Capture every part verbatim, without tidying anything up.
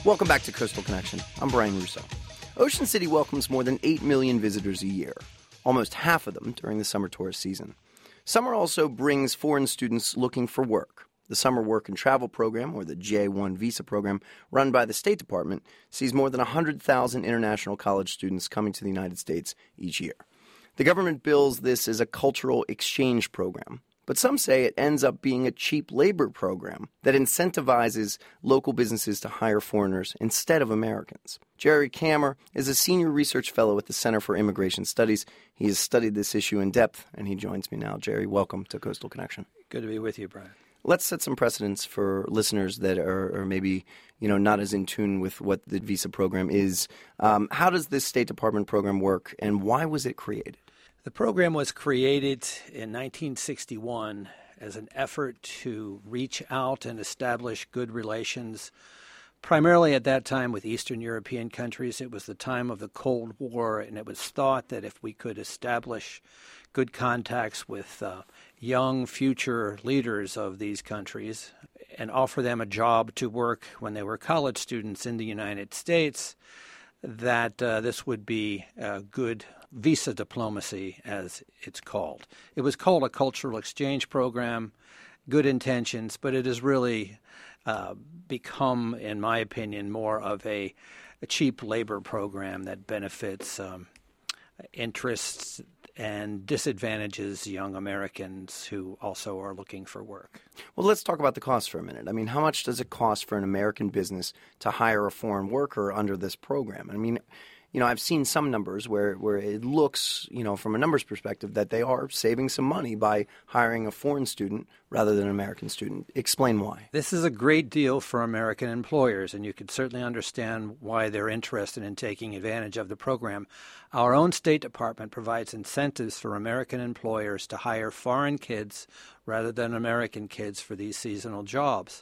Welcome back to Coastal Connection. I'm Brian Russo. Ocean City welcomes more than eight million visitors a year, almost half of them during the summer tourist season. Summer also brings foreign students looking for work. The Summer Work and Travel Program, or the J one visa program, run by the State Department, sees more than one hundred thousand international college students coming to the United States each year. The government bills this as a cultural exchange program, but some say it ends up being a cheap labor program that incentivizes local businesses to hire foreigners instead of Americans. Jerry Kammer is a senior research fellow at the Center for Immigration Studies. He has studied this issue in depth, and he joins me now. Jerry, welcome to Coastal Connection. Good to be with you, Brian. Let's set some precedents for listeners that are, are maybe, you know, not as in tune with what the visa program is. Um, how does this State Department program work, and why was it created? The program was created in nineteen sixty-one as an effort to reach out and establish good relations, primarily at that time with Eastern European countries. It was the time of the Cold War, and it was thought that if we could establish good contacts with uh, young future leaders of these countries and offer them a job to work when they were college students in the United States, that uh, this would be uh, good visa diplomacy, as it's called. It was called a cultural exchange program, good intentions, but it has really uh, become, in my opinion, more of a, a cheap labor program that benefits um, interests and disadvantages young Americans who also are looking for work. Well, let's talk about the cost for a minute. I mean, how much does it cost for an American business to hire a foreign worker under this program? I mean, you know, I've seen some numbers where, where it looks, you know, from a numbers perspective that they are saving some money by hiring a foreign student rather than an American student. Explain why. This is a great deal for American employers, and you can certainly understand why they're interested in taking advantage of the program. Our own State Department provides incentives for American employers to hire foreign kids rather than American kids for these seasonal jobs.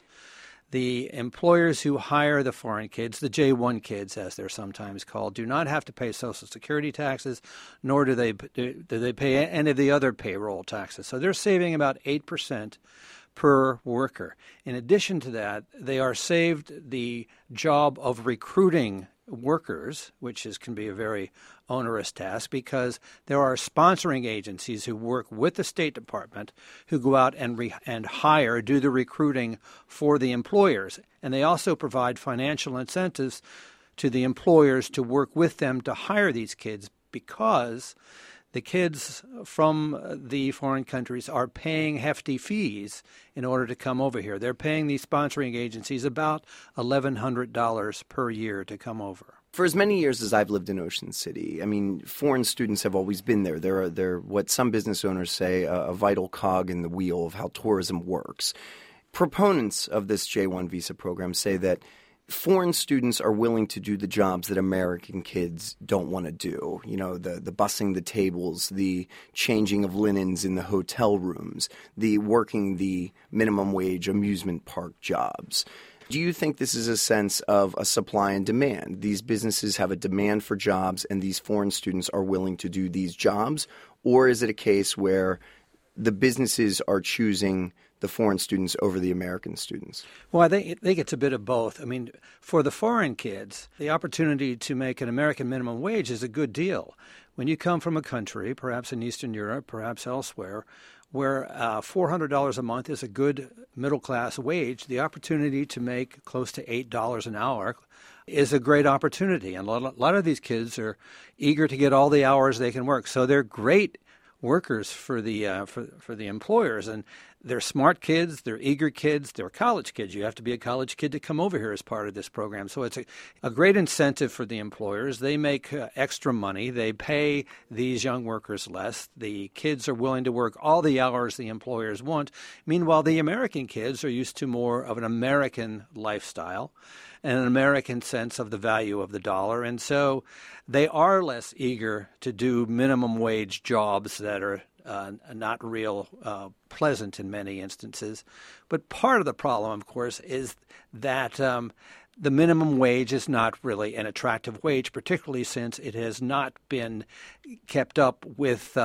The employers who hire the foreign kids, the J one kids as they're sometimes called, do not have to pay Social Security taxes, nor do they do they pay any of the other payroll taxes. So they're saving about eight percent per worker. In addition to that, they are saved the job of recruiting workers, which is can be a very onerous task, because there are sponsoring agencies who work with the State Department who go out and re- and hire, do the recruiting for the employers. And they also provide financial incentives to the employers to work with them to hire these kids, because the kids from the foreign countries are paying hefty fees in order to come over here. They're paying these sponsoring agencies about eleven hundred dollars per year to come over. For as many years as I've lived in Ocean City, I mean, foreign students have always been there. They're, they're what some business owners say, a, a vital cog in the wheel of how tourism works. Proponents of this J one visa program say that foreign students are willing to do the jobs that American kids don't want to do. You know, the, the bussing the tables, the changing of linens in the hotel rooms, the working the minimum wage amusement park jobs. Do you think this is a sense of a supply and demand? These businesses have a demand for jobs and these foreign students are willing to do these jobs? Or is it a case where the businesses are choosing the foreign students over the American students? Well, I think, I think it's a bit of both. I mean, for the foreign kids, the opportunity to make an American minimum wage is a good deal. When you come from a country, perhaps in Eastern Europe, perhaps elsewhere, where uh, four hundred dollars a month is a good middle-class wage, the opportunity to make close to eight dollars an hour is a great opportunity. And a lot, a lot of these kids are eager to get all the hours they can work. So they're great workers for the uh, for for the employers, and they're smart kids, they're eager kids, they're college kids. You have to be a college kid to come over here as part of this program. So it's a, a great incentive for the employers. They make uh, extra money. They pay these young workers less. The kids are willing to work all the hours the employers want. Meanwhile, the American kids are used to more of an American lifestyle and an American sense of the value of the dollar. And so they are less eager to do minimum wage jobs that are uh, not real uh, pleasant in many instances. But part of the problem, of course, is that um, the minimum wage is not really an attractive wage, particularly since it has not been kept up with um,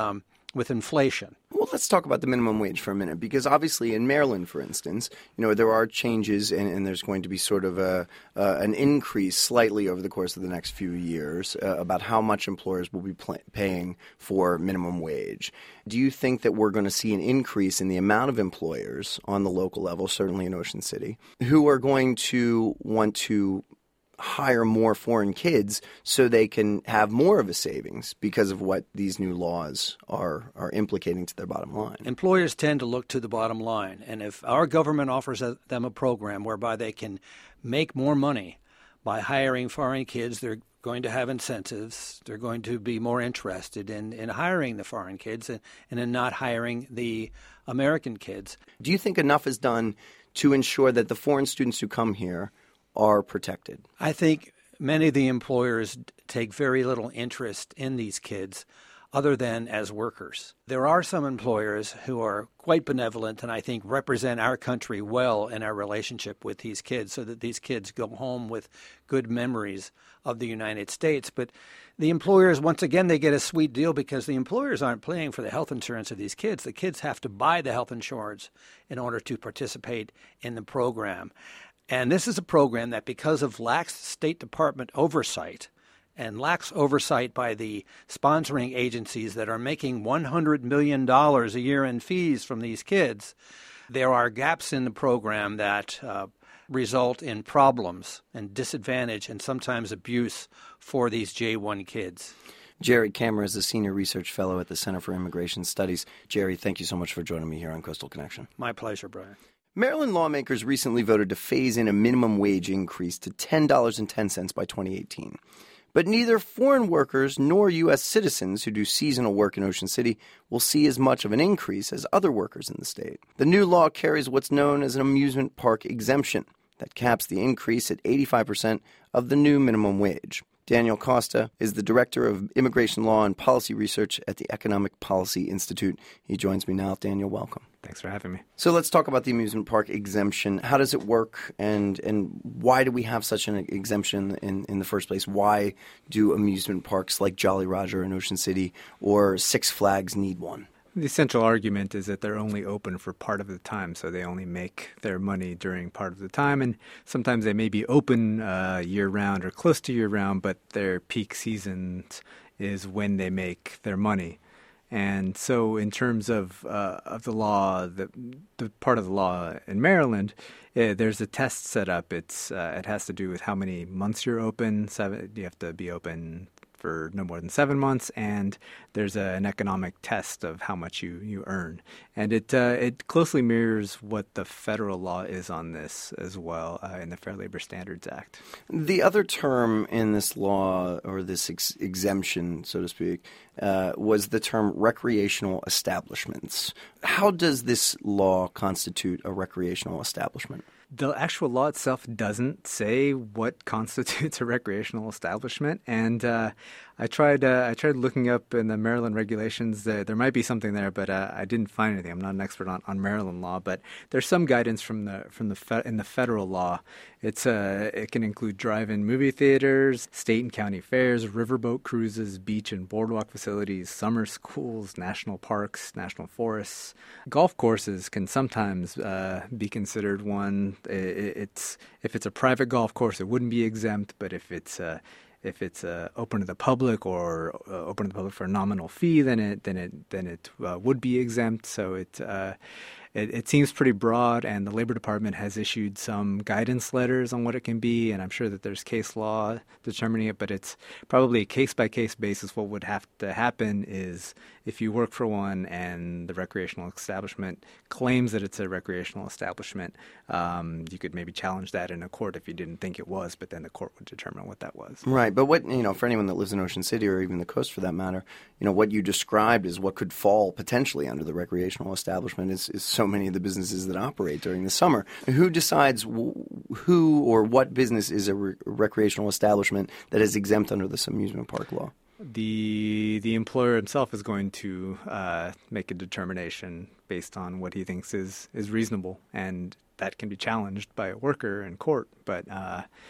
with inflation. Well, let's talk about the minimum wage for a minute, because obviously in Maryland, for instance, you know, there are changes and, and there's going to be sort of a, uh, an increase slightly over the course of the next few years uh, about how much employers will be pl- paying for minimum wage. Do you think that we're going to see an increase in the amount of employers on the local level, certainly in Ocean City, who are going to want to hire more foreign kids so they can have more of a savings because of what these new laws are are implicating to their bottom line? Employers tend to look to the bottom line. And if our government offers them a program whereby they can make more money by hiring foreign kids, they're going to have incentives. They're going to be more interested in, in hiring the foreign kids and, and in not hiring the American kids. Do you think enough is done to ensure that the foreign students who come here are protected? I think many of the employers take very little interest in these kids other than as workers. There are some employers who are quite benevolent and I think represent our country well in our relationship with these kids so that these kids go home with good memories of the United States. But the employers, once again, they get a sweet deal because the employers aren't paying for the health insurance of these kids. The kids have to buy the health insurance in order to participate in the program. And this is a program that, because of lax State Department oversight and lax oversight by the sponsoring agencies that are making one hundred million dollars a year in fees from these kids, there are gaps in the program that uh, result in problems and disadvantage and sometimes abuse for these J one kids. Jerry Kammer is a senior research fellow at the Center for Immigration Studies. Jerry, thank you so much for joining me here on Coastal Connection. My pleasure, Brian. Maryland lawmakers recently voted to phase in a minimum wage increase to ten dollars and ten cents by twenty eighteen. But neither foreign workers nor U S citizens who do seasonal work in Ocean City will see as much of an increase as other workers in the state. The new law carries what's known as an amusement park exemption that caps the increase at eighty-five percent of the new minimum wage. Daniel Costa is the Director of Immigration Law and Policy Research at the Economic Policy Institute. He joins me now. Daniel, welcome. Thanks for having me. So let's talk about the amusement park exemption. How does it work, and and why do we have such an exemption in, in the first place? Why do amusement parks like Jolly Roger in Ocean City or Six Flags need one? The essential argument is that they're only open for part of the time, so they only make their money during part of the time, and sometimes they may be open uh, year-round or close to year-round, but their peak seasons is when they make their money. And so in terms of uh, of the law, the, the part of the law in Maryland, uh, there's a test set up. It's uh, it has to do with how many months you're open. Seven, you have to be open for no more than seven months, and there's a, an economic test of how much you, you earn. And it uh, it closely mirrors what the federal law is on this as well uh, in the Fair Labor Standards Act. The other term in this law, or this ex- exemption, so to speak, uh, was the term recreational establishments. How does this law constitute a recreational establishment? The actual law itself doesn't say what constitutes a recreational establishment, and uh, I tried uh, I tried looking up in the Maryland regulations. Uh, there might be something there, but uh, I didn't find anything. I'm not an expert on, on Maryland law, but there's some guidance from the from the fe- in the federal law. It's uh, it can include drive-in movie theaters, state and county fairs, riverboat cruises, beach and boardwalk facilities, summer schools, national parks, national forests. Golf courses can sometimes uh, be considered one. It's if it's a private golf course, it wouldn't be exempt. But if it's uh, if it's uh, open to the public or uh, open to the public for a nominal fee, then it then it then it uh, would be exempt. So it. Uh, It, it seems pretty broad, and the Labor Department has issued some guidance letters on what it can be, and I'm sure that there's case law determining it, but it's probably a case-by-case basis. What would have to happen is if you work for one and the recreational establishment claims that it's a recreational establishment, um, you could maybe challenge that in a court if you didn't think it was, but then the court would determine what that was. Right, but what, you know, for anyone that lives in Ocean City or even the coast for that matter, you know, what you described is what could fall potentially under the recreational establishment is, is so many of the businesses that operate during the summer. Who decides w- who or what business is a re- recreational establishment that is exempt under this amusement park law? The the employer himself is going to uh, make a determination based on what he thinks is, is reasonable, and that can be challenged by a worker in court. But uh,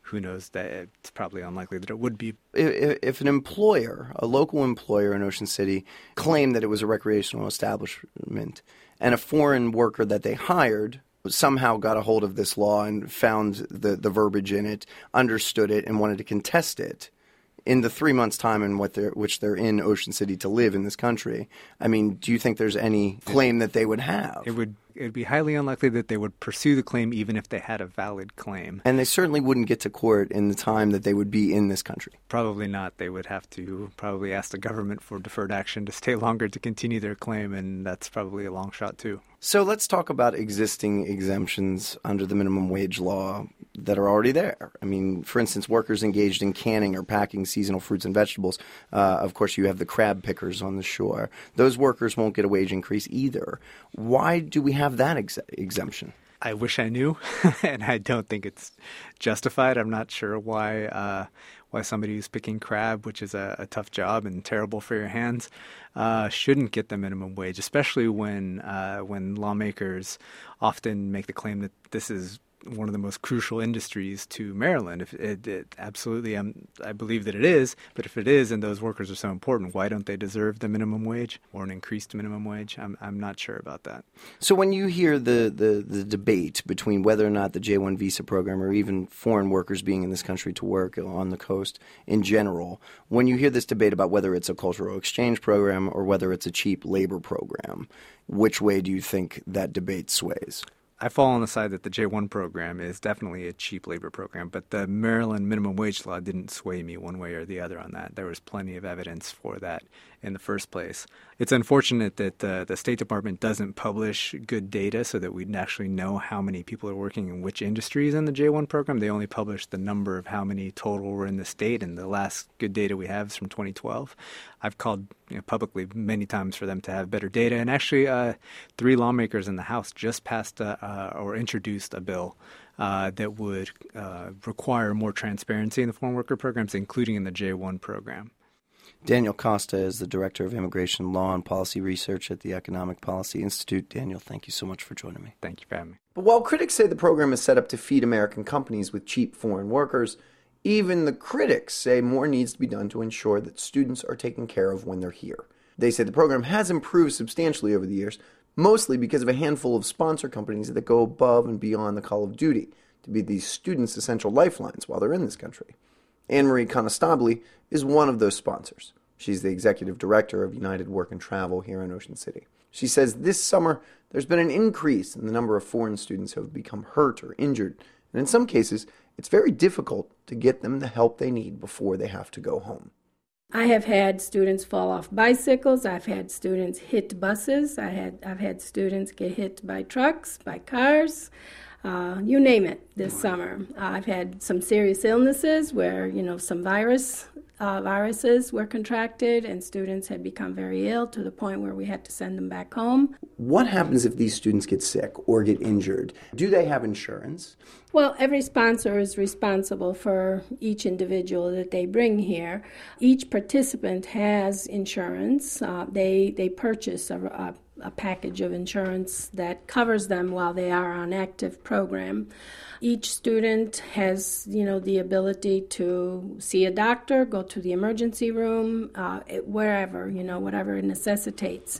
who knows, that it's probably unlikely that it would be. If, if an employer, a local employer in Ocean City, claimed that it was a recreational establishment and a foreign worker that they hired somehow got a hold of this law and found the, the verbiage in it, understood it, and wanted to contest it in the three months' time in what they're, which they're in Ocean City to live in this country, I mean, do you think there's any claim that they would have? It would it would be highly unlikely that they would pursue the claim even if they had a valid claim. And they certainly wouldn't get to court in the time that they would be in this country. Probably not. They would have to probably ask the government for deferred action to stay longer to continue their claim, and that's probably a long shot too. So let's talk about existing exemptions under the minimum wage law that are already there. I mean, for instance, workers engaged in canning or packing seasonal fruits and vegetables. Uh, of course, you have the crab pickers on the shore. Those workers won't get a wage increase either. Why do we have that ex- exemption? I wish I knew, and I don't think it's justified. I'm not sure why uh, why somebody who's picking crab, which is a, a tough job and terrible for your hands, uh, shouldn't get the minimum wage, especially when uh, when lawmakers often make the claim that this is one of the most crucial industries to Maryland. If it, it absolutely, um, I believe that it is. But if it is, and those workers are so important, why don't they deserve the minimum wage or an increased minimum wage? I'm I'm not sure about that. So when you hear the, the, the debate between whether or not the J one visa program or even foreign workers being in this country to work on the coast in general, when you hear this debate about whether it's a cultural exchange program or whether it's a cheap labor program, which way do you think that debate sways? I fall on the side that the J one program is definitely a cheap labor program, but the Maryland minimum wage law didn't sway me one way or the other on that. There was plenty of evidence for that in the first place. It's unfortunate that uh, the State Department doesn't publish good data so that we'd actually know how many people are working in which industries in the J one program. They only publish the number of how many total were in the state, and the last good data we have is from twenty twelve. I've called you know, publicly many times for them to have better data, and actually uh, three lawmakers in the House just passed a, uh, or introduced a bill uh, that would uh, require more transparency in the foreign worker programs, including in the J one program. Daniel Costa is the Director of Immigration Law and Policy Research at the Economic Policy Institute. Daniel, thank you so much for joining me. Thank you for having me. But while critics say the program is set up to feed American companies with cheap foreign workers, even the critics say more needs to be done to ensure that students are taken care of when they're here. They say the program has improved substantially over the years, mostly because of a handful of sponsor companies that go above and beyond the call of duty to be these students' essential lifelines while they're in this country. Anne-Marie Conestabile is one of those sponsors. She's the executive director of United Work and Travel here in Ocean City. She says this summer there's been an increase in the number of foreign students who have become hurt or injured, and in some cases it's very difficult to get them the help they need before they have to go home. I have had students fall off bicycles. I've had students hit buses. I had, I've had students get hit by trucks, by cars. Uh, you name it this summer. Uh, I've had some serious illnesses where, you know, some virus uh, viruses were contracted and students had become very ill to the point where we had to send them back home. What happens if these students get sick or get injured? Do they have insurance? Well, every sponsor is responsible for each individual that they bring here. Each participant has insurance. Uh, they, they purchase a, a a package of insurance that covers them while they are on active program. Each student has, you know, the ability to see a doctor, go to the emergency room, uh, wherever, you know, whatever it necessitates.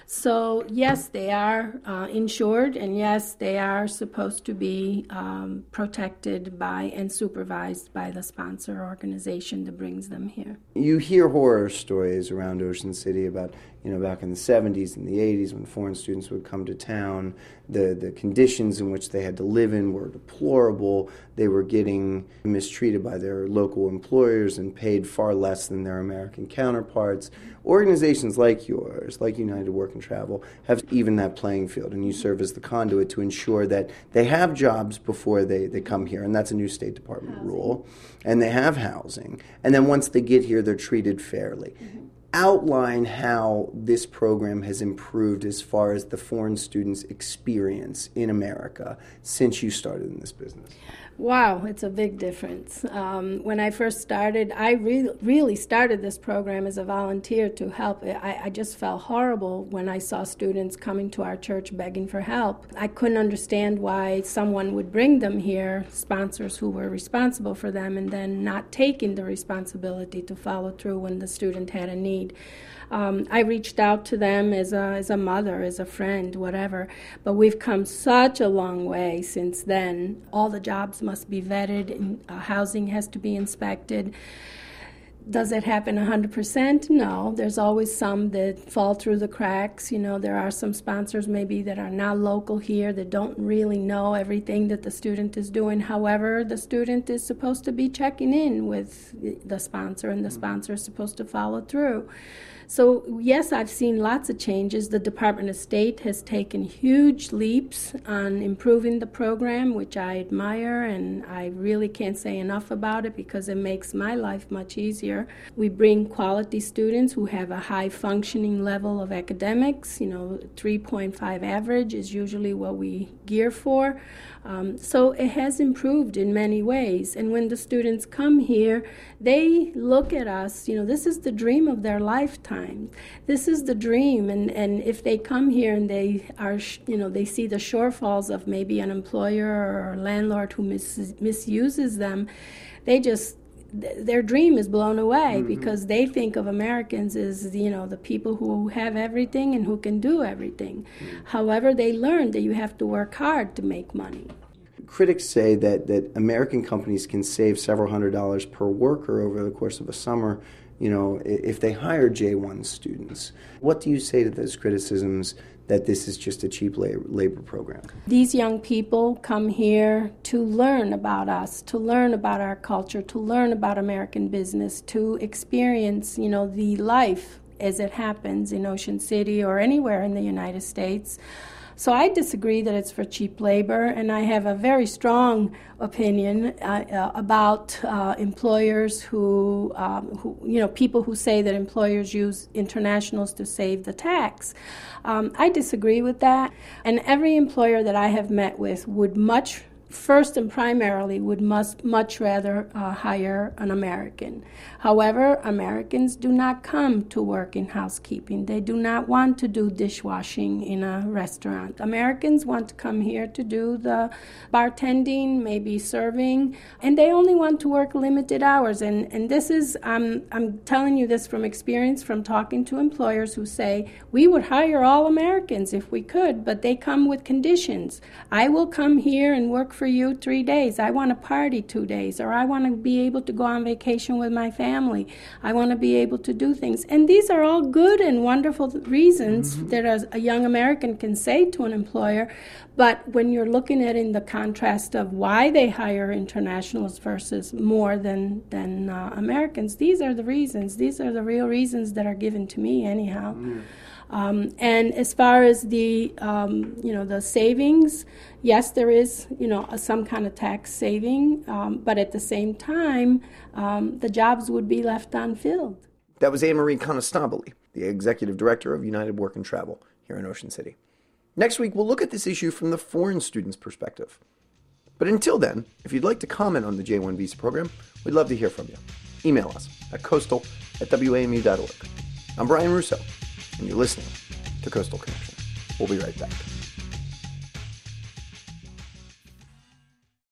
So, yes, they are uh, insured, and yes, they are supposed to be um, protected by and supervised by the sponsor organization that brings them here. You hear horror stories around Ocean City about, you know, back in the seventies and the eighties when foreign students would come to town, the, the conditions in which they had to live in were deplorable. They were getting mistreated by their local employers and paid far less than their American counterparts. Organizations like yours, like United Work and Travel, have evened that playing field, and you serve as the conduit to ensure that they have jobs before they, they come here, and that's a new State Department housing rule, and they have housing. And then once they get here, they're treated fairly. Mm-hmm. outline how this program has improved as far as the foreign students' experience in America since you started in this business. Wow, it's a big difference. Um, when I first started, I re- really started this program as a volunteer to help. I, I just felt horrible when I saw students coming to our church begging for help. I couldn't understand why someone would bring them here, sponsors who were responsible for them, and then not taking the responsibility to follow through when the student had a need. Um, I reached out to them as a, as a mother, as a friend, whatever, but we've come such a long way since then. All the jobs must be vetted, and uh, housing has to be inspected. Does it happen one hundred percent? No. There's always some that fall through the cracks. You know, there are some sponsors maybe that are not local here that don't really know everything that the student is doing. However, the student is supposed to be checking in with the sponsor, and the sponsor is supposed to follow through. So, yes, I've seen lots of changes. The Department of State has taken huge leaps on improving the program, which I admire, and I really can't say enough about it because it makes my life much easier. We bring quality students who have a high functioning level of academics. You know, three point five average is usually what we gear for. Um, so it has improved in many ways. And when the students come here, they look at us, you know, this is the dream of their lifetime. This is the dream. And, and if they come here and they are, you know, they see the shortfalls of maybe an employer or a landlord who mis- misuses them, they just, their dream is blown away mm-hmm. because they think of Americans as, you know, the people who have everything and who can do everything. Mm-hmm. However, they learn that you have to work hard to make money. Critics say that, that American companies can save several hundred dollars per worker over the course of a summer, you know, if they hire J one students. What do you say to those criticisms that this is just a cheap labor program? These young people come here to learn about us, to learn about our culture, to learn about American business, to experience, you know, the life as it happens in Ocean City or anywhere in the United States. So I disagree that it's for cheap labor, and I have a very strong opinion uh, uh, about uh, employers who, um, who, you know, people who say that employers use internationals to save the tax. Um, I disagree with that, and every employer that I have met with would much first and primarily would must much rather uh, hire an American. However, Americans do not come to work in housekeeping. They do not want to do dishwashing in a restaurant. Americans want to come here to do the bartending, maybe serving, and they only want to work limited hours. And, and this is, um, I'm telling you this from experience, from talking to employers who say, we would hire all Americans if we could, but they come with conditions. I will come here and work for you three days. I want to party two days, or I want to be able to go on vacation with my family. I want to be able to do things. And these are all good and wonderful reasons mm-hmm. that a, a young American can say to an employer. But when you're looking at in the contrast of why they hire internationals versus more than, than uh, Americans, these are the reasons. These are the real reasons that are given to me anyhow. Mm. Um, and as far as the, um, you know, the savings, yes, there is, you know, a, some kind of tax saving, um, but at the same time, um, the jobs would be left unfilled. That was Anne Marie Conestabile, the Executive Director of United Work and Travel here in Ocean City. Next week, we'll look at this issue from the foreign student's perspective. But until then, if you'd like to comment on the J one visa program, we'd love to hear from you. Email us at coastal at w a m u dot org. I'm Brian Russo, and you're listening to Coastal Connection. We'll be right back.